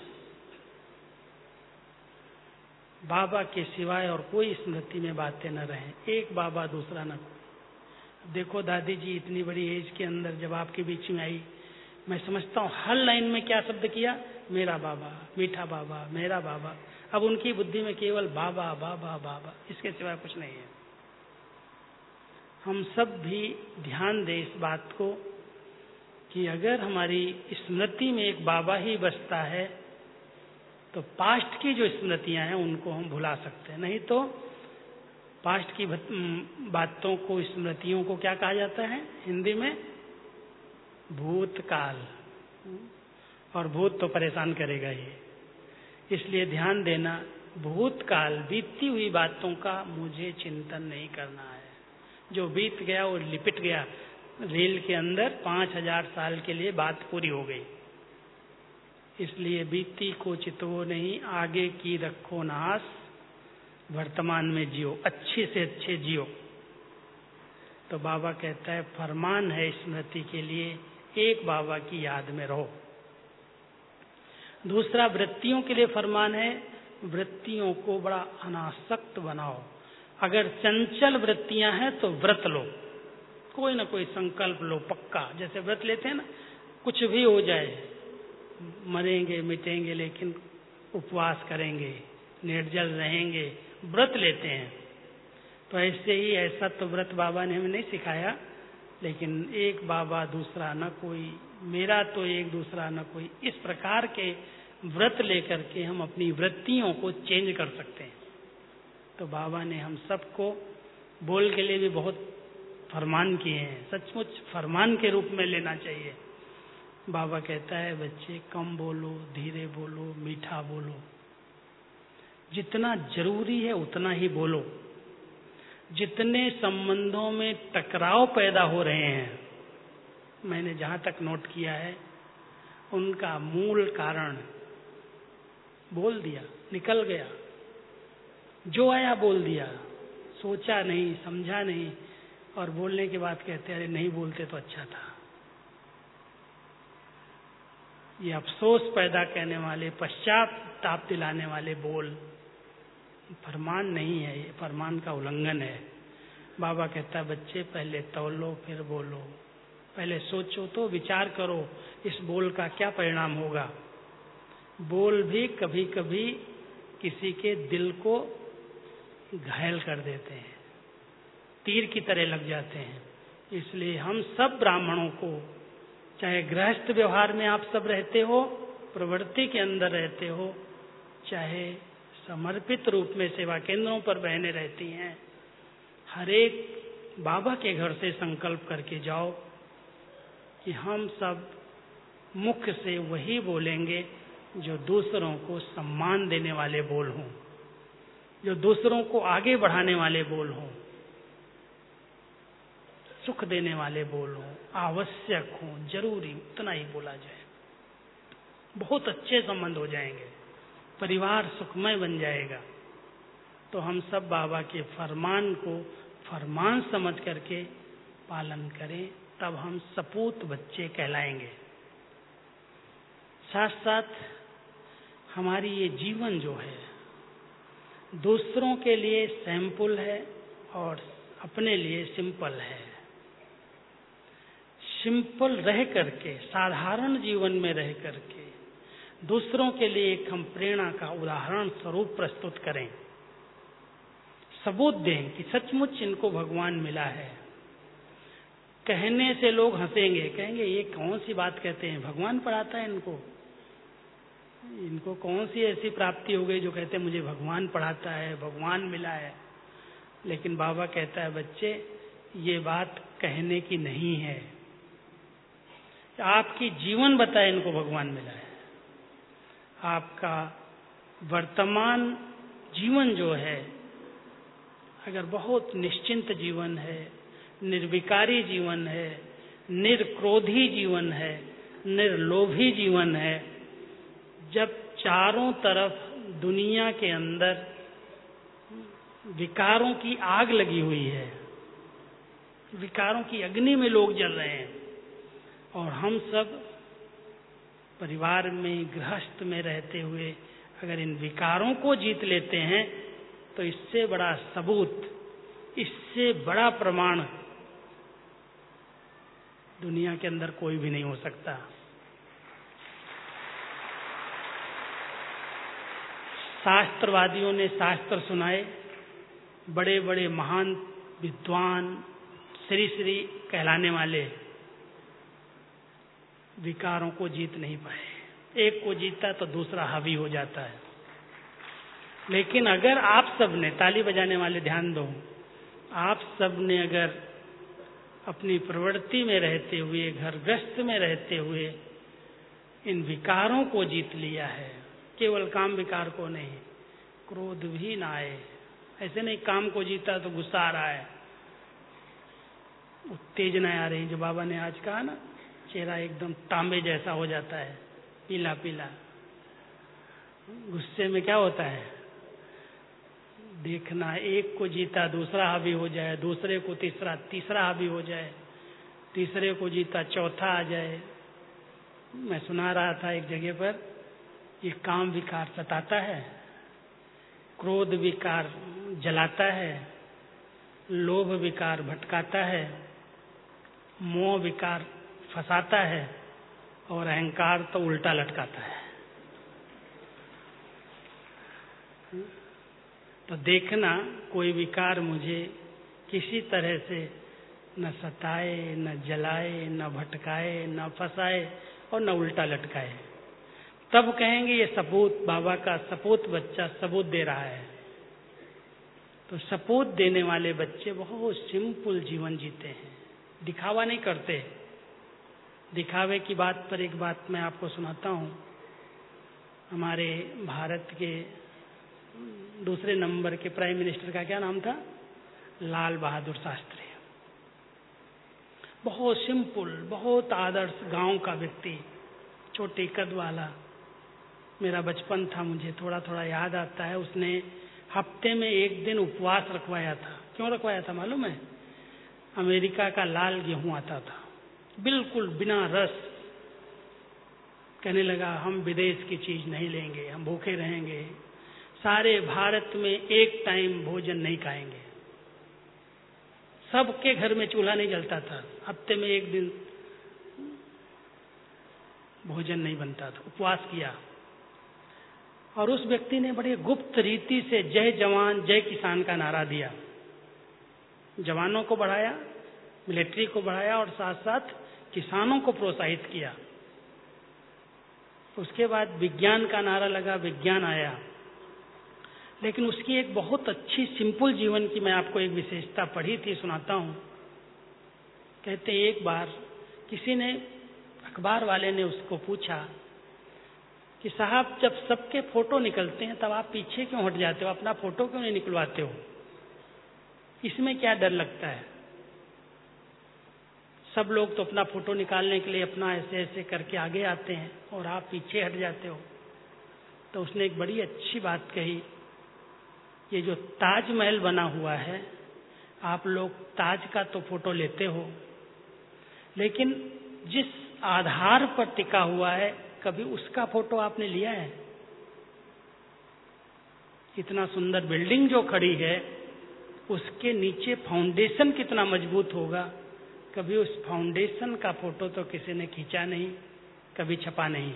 बाबा के सिवाय और कोई स्मृति में बातें न रहें, एक बाबा दूसरा न। देखो दादी जी इतनी बड़ी एज के अंदर जब आपके बीच में आई, मैं समझता हूँ हर लाइन में क्या शब्द किया? मेरा बाबा, मीठा बाबा, मेरा बाबा। अब उनकी बुद्धि में केवल बाबा बाबा बाबा, इसके सिवाय कुछ नहीं है। हम सब भी ध्यान दें इस बात को कि अगर हमारी स्मृति में एक बाबा ही बसता है तो पास्ट की जो स्मृतियां हैं उनको हम भुला सकते हैं। नहीं तो पास्ट की बातों को, स्मृतियों को क्या कहा जाता है हिंदी में? भूतकाल, और भूत तो परेशान करेगा ही, इसलिए ध्यान देना, भूतकाल बीती हुई बातों का मुझे चिंतन नहीं करना है। जो बीत गया वो लिपट गया रेल के अंदर, 5000 साल के लिए बात पूरी हो गई। इसलिए बीती को चितवो नहीं, आगे की रखो नास, वर्तमान में जियो, अच्छे से अच्छे जियो। तो बाबा कहता है फरमान है स्मृति के लिए, एक बाबा की याद में रहो। दूसरा वृत्तियों के लिए फरमान है, वृत्तियों को बड़ा अनासक्त बनाओ। अगर चंचल वृत्तियां हैं तो व्रत लो, कोई ना कोई संकल्प लो पक्का। जैसे व्रत लेते हैं ना, कुछ भी हो जाए, मरेंगे मिटेंगे लेकिन उपवास करेंगे, निर्जल रहेंगे, व्रत लेते हैं। तो ऐसे ही ऐसा तो व्रत बाबा ने हमें नहीं सिखाया, लेकिन एक बाबा दूसरा न कोई, मेरा तो एक दूसरा न कोई, इस प्रकार के व्रत लेकर के हम अपनी वृत्तियों को चेंज कर सकते हैं। तो बाबा ने हम सबको बोल के लिए भी बहुत फरमान किए हैं, सचमुच फरमान के रूप में लेना चाहिए। बाबा कहता है बच्चे कम बोलो, धीरे बोलो, मीठा बोलो, जितना जरूरी है उतना ही बोलो। जितने संबंधों में टकराव पैदा हो रहे हैं, मैंने जहां तक नोट किया है, उनका मूल कारण बोल दिया, निकल गया, जो आया बोल दिया, सोचा नहीं, समझा नहीं, और बोलने के बाद कहते अरे नहीं बोलते तो अच्छा था। ये अफसोस पैदा करने वाले, पश्चाताप दिलाने वाले बोल फरमान नहीं है, ये फरमान का उल्लंघन है। बाबा कहता है बच्चे पहले तौलो फिर बोलो, पहले सोचो तो, विचार करो इस बोल का क्या परिणाम होगा। बोल भी कभी कभी किसी के दिल को घायल कर देते हैं, तीर की तरह लग जाते हैं। इसलिए हम सब ब्राह्मणों को, चाहे गृहस्थ व्यवहार में आप सब रहते हो, प्रवृत्ति के अंदर रहते हो, चाहे समर्पित रूप में सेवा केंद्रों पर बहनें रहती हैं, हर एक बाबा के घर से संकल्प करके जाओ कि हम सब मुख से वही बोलेंगे जो दूसरों को सम्मान देने वाले बोल हों, जो दूसरों को आगे बढ़ाने वाले बोल हों, सुख देने वाले बोल हों, आवश्यक हों, जरूरी, उतना ही बोला जाए। बहुत अच्छे संबंध हो जाएंगे, परिवार सुखमय बन जाएगा। तो हम सब बाबा के फरमान को फरमान समझ करके पालन करें, तब हम सपूत बच्चे कहलाएंगे। साथ साथ हमारी ये जीवन जो है दूसरों के लिए सैंपल है और अपने लिए सिंपल है। सिंपल रह करके, साधारण जीवन में रह करके दूसरों के लिए एक हम प्रेरणा का उदाहरण स्वरूप प्रस्तुत करें, सबूत दें कि सचमुच इनको भगवान मिला है। कहने से लोग हंसेंगे, कहेंगे ये कौन सी बात कहते हैं, भगवान पढ़ाता है इनको कौन सी ऐसी प्राप्ति हो गई जो कहते हैं मुझे भगवान पढ़ाता है, भगवान मिला है। लेकिन बाबा कहता है बच्चे ये बात कहने की नहीं है, आपकी जीवन बताए इनको भगवान मिला है। आपका वर्तमान जीवन जो है, अगर बहुत निश्चिंत जीवन है, निर्विकारी जीवन है, निर्क्रोधी जीवन है, निर्लोभी जीवन है, जब चारों तरफ दुनिया के अंदर विकारों की आग लगी हुई है, विकारों की अग्नि में लोग जल रहे हैं, और हम सब परिवार में, गृहस्थ में रहते हुए अगर इन विकारों को जीत लेते हैं, तो इससे बड़ा सबूत, इससे बड़ा प्रमाण दुनिया के अंदर कोई भी नहीं हो सकता। शास्त्रवादियों ने शास्त्र सुनाए, बड़े बड़े महान विद्वान, श्री श्री कहलाने वाले विकारों को जीत नहीं पाए। एक को जीता तो दूसरा हावी हो जाता है। लेकिन अगर आप सब ने, ताली बजाने वाले ध्यान दो, आप सब ने अगर अपनी प्रवृत्ति में रहते हुए, घर गृहस्थ में रहते हुए इन विकारों को जीत लिया है। केवल काम विकार को नहीं, क्रोध भी ना आए। ऐसे नहीं काम को जीता तो गुस्सा आ रहा है, उत्तेजना आ रही। जो बाबा ने आज कहा ना, चेहरा एकदम तांबे जैसा हो जाता है, पीला पीला। गुस्से में क्या होता है? देखना, एक को जीता दूसरा हावी हो जाए, दूसरे को तीसरा हावी हो जाए, तीसरे को जीता चौथा आ जाए। मैं सुना रहा था एक जगह पर, ये काम विकार सताता है, क्रोध विकार जलाता है, लोभ विकार भटकाता है, मोह विकार फंसाता है और अहंकार तो उल्टा लटकाता है। तो देखना, कोई विकार मुझे किसी तरह से न सताए, न जलाए, न भटकाए, न फंसाए और न उल्टा लटकाए, तब कहेंगे ये सपूत, बाबा का सपूत बच्चा सबूत दे रहा है। तो सपूत देने वाले बच्चे बहुत सिंपल जीवन जीते हैं, दिखावा नहीं करते। दिखावे की बात पर एक बात मैं आपको सुनाता हूँ। हमारे भारत के दूसरे नंबर के प्राइम मिनिस्टर का क्या नाम था? लाल बहादुर शास्त्री। बहुत सिंपल, बहुत आदर्श गांव का व्यक्ति, छोटे कद वाला। मेरा बचपन था, मुझे थोड़ा थोड़ा याद आता है। उसने हफ्ते में एक दिन उपवास रखवाया था। क्यों रखवाया था मालूम है? अमेरिका का लाल गेहूं आता था, बिल्कुल बिना रस। कहने लगा हम विदेश की चीज नहीं लेंगे, हम भूखे रहेंगे, सारे भारत में एक टाइम भोजन नहीं खाएंगे। सबके घर में चूल्हा नहीं जलता था, हफ्ते में एक दिन भोजन नहीं बनता था। उपवास किया और उस व्यक्ति ने बड़े गुप्त रीति से जय जवान जय किसान का नारा दिया। जवानों को बढ़ाया, मिलिट्री को बढ़ाया और साथ साथ किसानों को प्रोत्साहित किया। उसके बाद विज्ञान का नारा लगा, विज्ञान आया। लेकिन उसकी एक बहुत अच्छी सिंपल जीवन की मैं आपको एक विशेषता पढ़ी थी, सुनाता हूँ। कहते एक बार किसी ने, अखबार वाले ने उसको पूछा कि साहब जब सबके फोटो निकलते हैं तब आप पीछे क्यों हट जाते हो, अपना फोटो क्यों नहीं निकलवाते हो, इसमें क्या डर लगता है? सब लोग तो अपना फोटो निकालने के लिए अपना ऐसे ऐसे करके आगे आते हैं और आप पीछे हट जाते हो। तो उसने एक बड़ी अच्छी बात कही, ये जो ताजमहल बना हुआ है, आप लोग ताज का तो फोटो लेते हो, लेकिन जिस आधार पर टिका हुआ है कभी उसका फोटो आपने लिया है? इतना सुंदर बिल्डिंग जो खड़ी है उसके नीचे फाउंडेशन कितना मजबूत होगा, कभी उस फाउंडेशन का फोटो तो किसी ने खींचा नहीं, कभी छपा नहीं।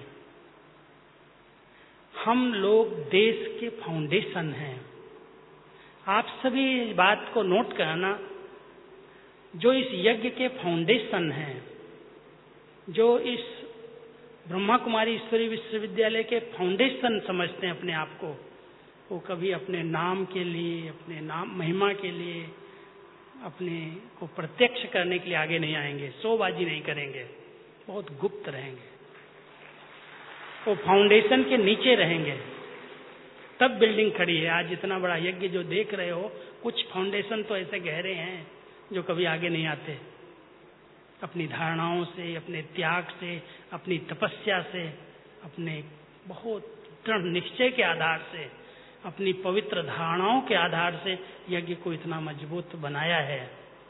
हम लोग देश के फाउंडेशन हैं। आप सभी इस बात को नोट करना, जो इस यज्ञ के फाउंडेशन हैं, जो इस ब्रह्मा कुमारी ईश्वरी विश्वविद्यालय के फाउंडेशन समझते हैं अपने आप को, वो कभी अपने नाम के लिए, अपने नाम महिमा के लिए, अपने को प्रत्यक्ष करने के लिए आगे नहीं आएंगे, शोबाजी नहीं करेंगे, बहुत गुप्त रहेंगे, वो फाउंडेशन के नीचे रहेंगे, तब बिल्डिंग खड़ी है। आज इतना बड़ा यज्ञ जो देख रहे हो, कुछ फाउंडेशन तो ऐसे गहरे हैं जो कभी आगे नहीं आते। अपनी धारणाओं से, अपने त्याग से, अपनी तपस्या से, अपने बहुत दृढ़ निश्चय के आधार से, अपनी पवित्र धारणाओं के आधार से यज्ञ को इतना मजबूत बनाया है।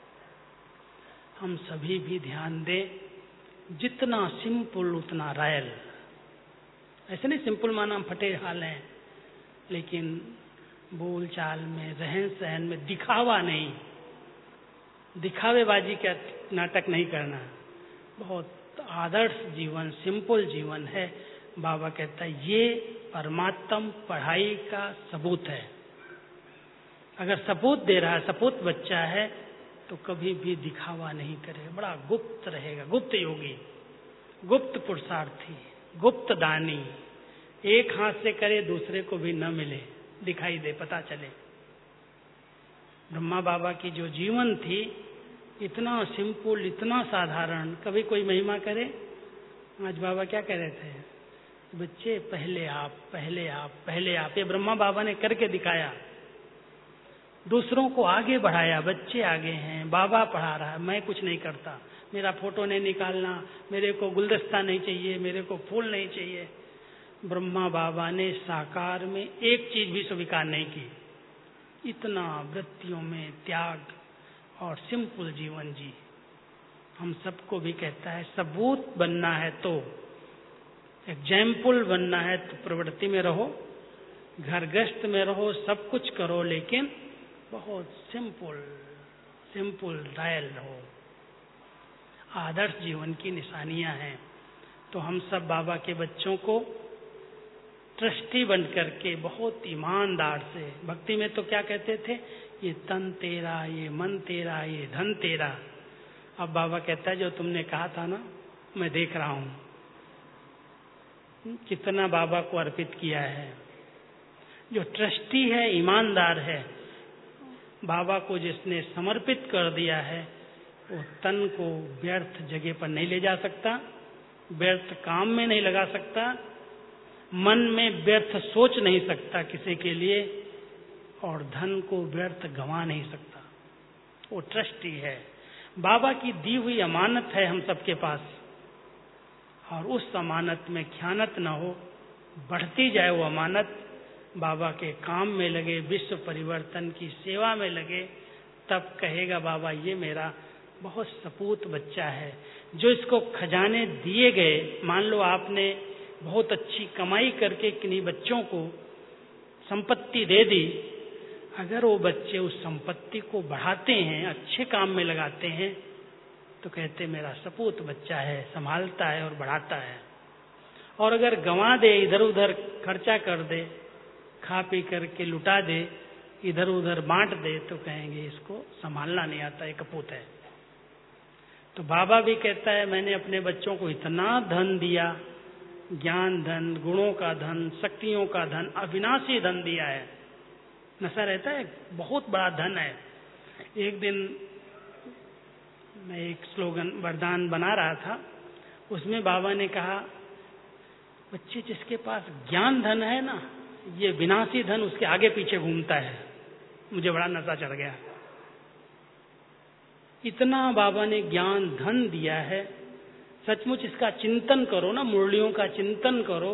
हम सभी भी ध्यान दें, जितना सिंपल उतना रॉयल। ऐसे नहीं सिंपल माना हम फटे हाल हैं, लेकिन बोल चाल में, रहन सहन में दिखावा नहीं, दिखावेबाजी का नाटक नहीं करना। बहुत आदर्श जीवन, सिंपल जीवन है। बाबा कहता है ये परमात्म पढ़ाई का सबूत है। अगर सबूत दे रहा है, सपूत बच्चा है, तो कभी भी दिखावा नहीं करेगा, बड़ा गुप्त रहेगा, गुप्त योगी, गुप्त पुरुषार्थी, गुप्त दानी। एक हाथ से करे, दूसरे को भी न मिले, दिखाई दे, पता चले। ब्रह्मा बाबा की जो जीवन थी इतना सिंपल, इतना साधारण। कभी कोई महिमा करे? आज बाबा क्या कह रहे थे, बच्चे पहले आप, पहले आप, पहले आप। ये ब्रह्मा बाबा ने करके दिखाया, दूसरों को आगे बढ़ाया। बच्चे आगे हैं, बाबा पढ़ा रहा है, मैं कुछ नहीं करता। मेरा फोटो नहीं निकालना, मेरे को गुलदस्ता नहीं चाहिए, मेरे को फूल नहीं चाहिए। ब्रह्मा बाबा ने साकार में एक चीज भी स्वीकार नहीं की। इतना वृत्तियों में त्याग और सिंपल जीवन जी। हम सबको भी कहता है सबूत बनना है तो, एग्जाम्पल बनना है तो प्रवृत्ति में रहो, घर गृहस्थ में रहो, सब कुछ करो, लेकिन बहुत सिंपल सिंपल डायल रहो। आदर्श जीवन की निशानियां हैं। तो हम सब बाबा के बच्चों को ट्रस्टी बन करके बहुत ईमानदार से, भक्ति में तो क्या कहते थे, ये तन तेरा, ये मन तेरा, ये धन तेरा। अब बाबा कहता है जो तुमने कहा था ना, मैं देख रहा हूं कितना बाबा को अर्पित किया है। जो ट्रस्टी है, ईमानदार है, बाबा को जिसने समर्पित कर दिया है, वो तन को व्यर्थ जगह पर नहीं ले जा सकता, व्यर्थ काम में नहीं लगा सकता, मन में व्यर्थ सोच नहीं सकता किसी के लिए, और धन को व्यर्थ गंवा नहीं सकता। वो ट्रस्टी है, बाबा की दी हुई अमानत है हम सबके पास। और उस अमानत में ख्यानत न हो, बढ़ती जाए वो अमानत, बाबा के काम में लगे, विश्व परिवर्तन की सेवा में लगे, तब कहेगा बाबा ये मेरा बहुत सपूत बच्चा है। जो इसको खजाने दिए गए, मान लो आपने बहुत अच्छी कमाई करके किन्हीं बच्चों को संपत्ति दे दी, अगर वो बच्चे उस संपत्ति को बढ़ाते हैं, अच्छे काम में लगाते हैं, तो कहते मेरा सपूत बच्चा है, संभालता है और बढ़ाता है। और अगर गंवा दे, इधर उधर खर्चा कर दे, खा पी करके लुटा दे, इधर उधर बांट दे, तो कहेंगे इसको संभालना नहीं आता, ये कपूत है। तो बाबा भी कहता है मैंने अपने बच्चों को इतना धन दिया, ज्ञान धन, गुणों का धन, शक्तियों का धन, अविनाशी धन दिया है। नशा रहता है, बहुत बड़ा धन है। एक दिन मैं एक स्लोगन वरदान बना रहा था, उसमें बाबा ने कहा बच्चे जिसके पास ज्ञान धन है ना, ये विनाशी धन उसके आगे पीछे घूमता है। मुझे बड़ा नशा चढ़ गया। इतना बाबा ने ज्ञान धन दिया है, सचमुच इसका चिंतन करो ना, मुरलियों का चिंतन करो।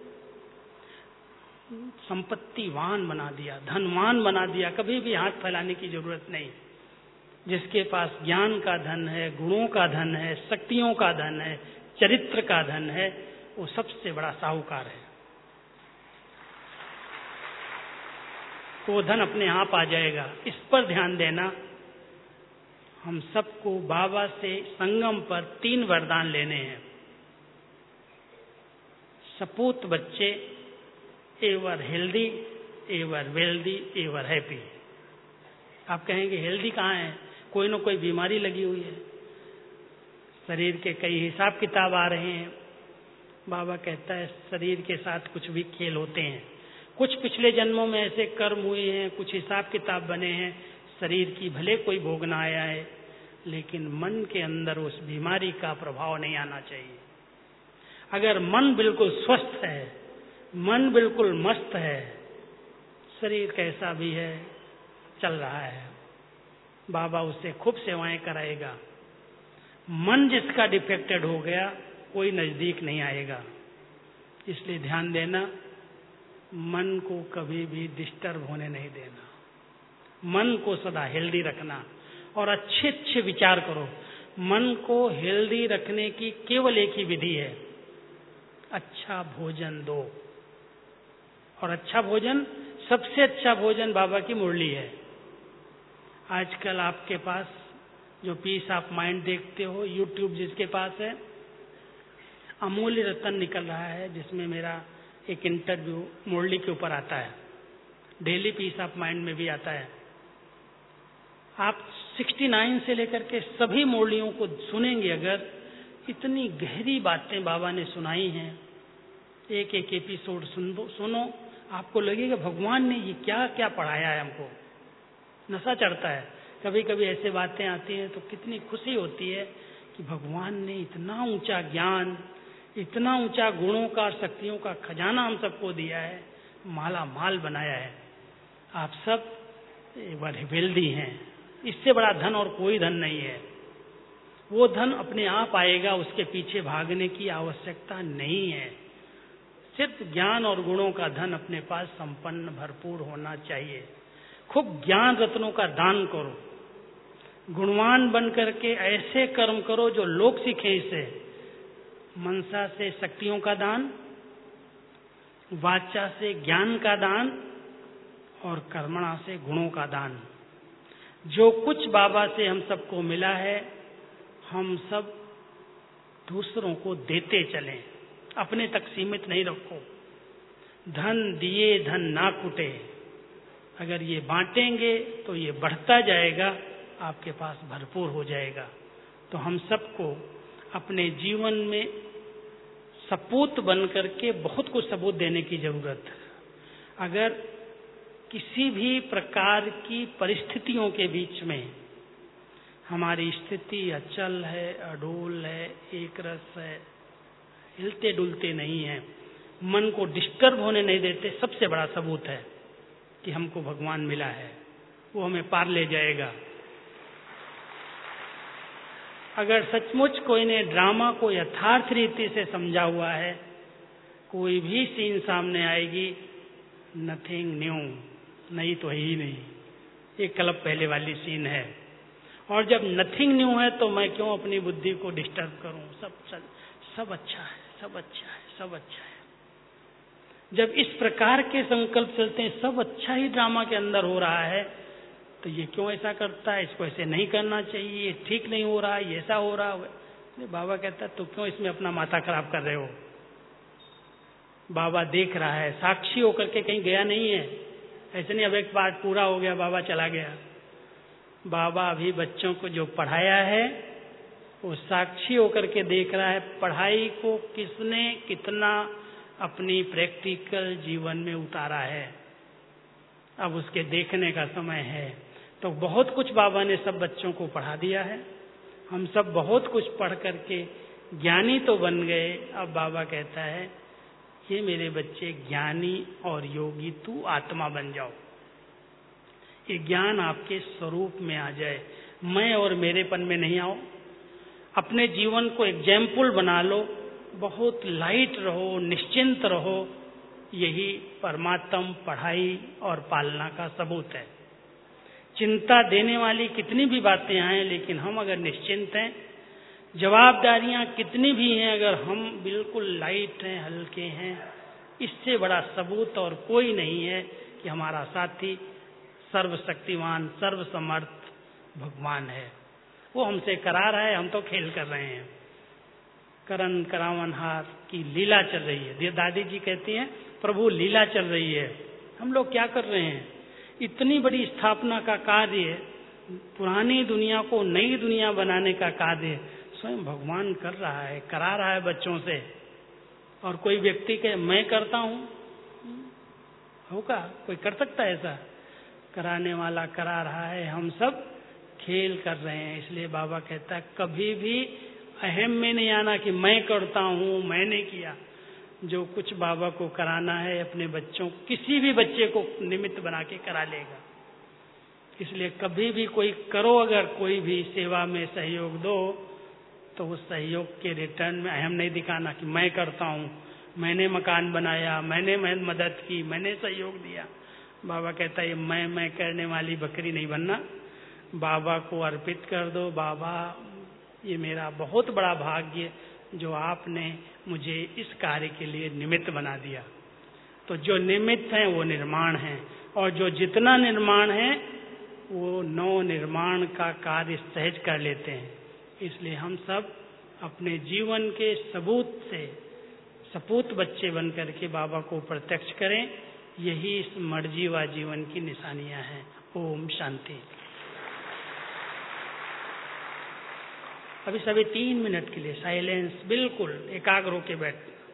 संपत्तिवान बना दिया, धनवान बना दिया, कभी भी हाथ फैलाने की जरूरत नहीं। जिसके पास ज्ञान का धन है, गुणों का धन है, शक्तियों का धन है, चरित्र का धन है, वो सबसे बड़ा साहूकार है। वो धन अपने आप आ जाएगा। इस पर ध्यान देना। हम सबको बाबा से संगम पर 3 वरदान लेने हैं। सपूत बच्चे, ever healthy, ever wealthy, ever happy. आप कहेंगे हेल्दी कहाँ है, कोई न कोई बीमारी लगी हुई है, शरीर के कई हिसाब किताब आ रहे हैं। बाबा कहता है शरीर के साथ कुछ भी खेल होते हैं, कुछ पिछले जन्मों में ऐसे कर्म हुए हैं, कुछ हिसाब किताब बने हैं, शरीर की भले कोई भोग ना आया है, लेकिन मन के अंदर उस बीमारी का प्रभाव नहीं आना चाहिए। अगर मन बिल्कुल स्वस्थ है, मन बिल्कुल मस्त है, शरीर कैसा भी है चल रहा है, बाबा उससे खूब सेवाएं कराएगा। मन जिसका डिफेक्टेड हो गया, कोई नजदीक नहीं आएगा। इसलिए ध्यान देना, मन को कभी भी डिस्टर्ब होने नहीं देना, मन को सदा हेल्दी रखना और अच्छे अच्छे विचार करो। मन को हेल्दी रखने की केवल एक ही विधि है, अच्छा भोजन दो। और अच्छा भोजन, सबसे अच्छा भोजन बाबा की मुरली है। आजकल आपके पास जो पीस ऑफ माइंड देखते हो, यूट्यूब जिसके पास है, अमूल्य रत्न निकल रहा है, जिसमें मेरा एक इंटरव्यू मुरली के ऊपर आता है, डेली पीस ऑफ माइंड में भी आता है। आप 69 से लेकर के सभी मुरलियों को सुनेंगे, अगर इतनी गहरी बातें बाबा ने सुनाई हैं, एक एक एपिसोड सुनो, आपको लगेगा भगवान ने ये क्या क्या पढ़ाया है हमको। नशा चढ़ता है। कभी कभी ऐसे बातें आती हैं तो कितनी खुशी होती है कि भगवान ने इतना ऊंचा ज्ञान, इतना ऊंचा गुणों का और शक्तियों का खजाना हम सबको दिया है, माला माल बनाया है। आप सब बड़े वेल्दी हैं, इससे बड़ा धन और कोई धन नहीं है। वो धन अपने आप आएगा, उसके पीछे भागने की आवश्यकता नहीं है। सिर्फ ज्ञान और गुणों का धन अपने पास संपन्न भरपूर होना चाहिए। खूब ज्ञान रत्नों का दान करो, गुणवान बन करके ऐसे कर्म करो जो लोग सीखें इसे। मनसा से शक्तियों का दान, वाचा से ज्ञान का दान और कर्मणा से गुणों का दान। जो कुछ बाबा से हम सबको मिला है, हम सब दूसरों को देते चलें, अपने तक सीमित नहीं रखो। धन दिए धन ना कुटे, अगर ये बांटेंगे तो ये बढ़ता जाएगा, आपके पास भरपूर हो जाएगा। तो हम सबको अपने जीवन में सपूत बन करके बहुत कुछ सबूत देने की जरूरत है। अगर किसी भी प्रकार की परिस्थितियों के बीच में हमारी स्थिति अचल है, अडोल है, एक रस है, हिलते डुलते नहीं है, मन को डिस्टर्ब होने नहीं देते, सबसे बड़ा सबूत है कि हमको भगवान मिला है। वो हमें पार ले जाएगा। अगर सचमुच कोई ने ड्रामा को यथार्थ रीति से समझा हुआ है, कोई भी सीन सामने आएगी, नथिंग न्यू, नहीं तो है ही नहीं। ये कल्प पहले वाली सीन है। और जब नथिंग न्यू है तो मैं क्यों अपनी बुद्धि को डिस्टर्ब करूं? सब अच्छा है, सब अच्छा है, सब अच्छा है। जब इस प्रकार के संकल्प चलते हैं, सब अच्छा ही ड्रामा के अंदर हो रहा है, तो ये क्यों ऐसा करता है, इसको ऐसे नहीं करना चाहिए, ये ठीक नहीं हो रहा है, ये ऐसा हो रहा है। बाबा कहता है तो क्यों इसमें अपना माथा खराब कर रहे हो? बाबा देख रहा है, साक्षी होकर के कहीं गया नहीं है। ऐसे नहीं अब एक पाठ पूरा हो गया बाबा चला गया। बाबा अभी बच्चों को जो पढ़ाया है वो साक्षी होकर के देख रहा है, पढ़ाई को किसने कितना अपनी प्रैक्टिकल जीवन में उतारा है। अब उसके देखने का समय है। तो बहुत कुछ बाबा ने सब बच्चों को पढ़ा दिया है। हम सब बहुत कुछ पढ़ करके ज्ञानी तो बन गए। अब बाबा कहता है ये मेरे बच्चे ज्ञानी और योगी, तू आत्मा बन जाओ। ये ज्ञान आपके स्वरूप में आ जाए, मैं और मेरेपन में नहीं आओ। अपने जीवन को एग्जाम्पल बना लो, बहुत लाइट रहो, निश्चिंत रहो। यही परमात्म पढ़ाई और पालना का सबूत है। चिंता देने वाली कितनी भी बातें आए, लेकिन हम अगर निश्चिंत हैं, जवाबदारियां कितनी भी हैं, अगर हम बिल्कुल लाइट हैं, हल्के हैं, इससे बड़ा सबूत और कोई नहीं है कि हमारा साथी सर्वशक्तिमान सर्वसमर्थ भगवान है। वो हमसे करा रहा है, हम तो खेल कर रहे हैं। करण करावनहार की लीला चल रही है। दादी जी कहती हैं प्रभु लीला चल रही है। हम लोग क्या कर रहे हैं? इतनी बड़ी स्थापना का कार्य, पुरानी दुनिया को नई दुनिया बनाने का कार्य स्वयं भगवान कर रहा है, करा रहा है बच्चों से। और कोई व्यक्ति कहे मैं करता हूं, होगा? कोई कर सकता है ऐसा? कराने वाला करा रहा है, हम सब खेल कर रहे हैं। इसलिए बाबा कहता है कभी भी अहम में नहीं आना कि मैं करता हूं, मैंने किया। जो कुछ बाबा को कराना है, अपने बच्चों, किसी भी बच्चे को निमित्त बना के करा लेगा। इसलिए कभी भी कोई करो, अगर कोई भी सेवा में सहयोग दो, तो उस सहयोग के रिटर्न में अहम नहीं दिखाना कि मैं करता हूं, मैंने मकान बनाया, मैंने मदद की, मैंने सहयोग दिया। बाबा कहता है मैं करने वाली बकरी नहीं बनना, बाबा को अर्पित कर दो। बाबा ये मेरा बहुत बड़ा भाग्य जो आपने मुझे इस कार्य के लिए निमित्त बना दिया। तो जो निमित्त हैं वो निर्माण है, और जो जितना निर्माण है वो नव निर्माण का कार्य सहज कर लेते हैं। इसलिए हम सब अपने जीवन के सबूत से सपूत बच्चे बन करके बाबा को प्रत्यक्ष करें। यही इस मर्जीवा जीवन की निशानियां हैं। ओम शांति। अभी सभी 3 मिनट के लिए साइलेंस, बिल्कुल एकाग्र होके बैठ।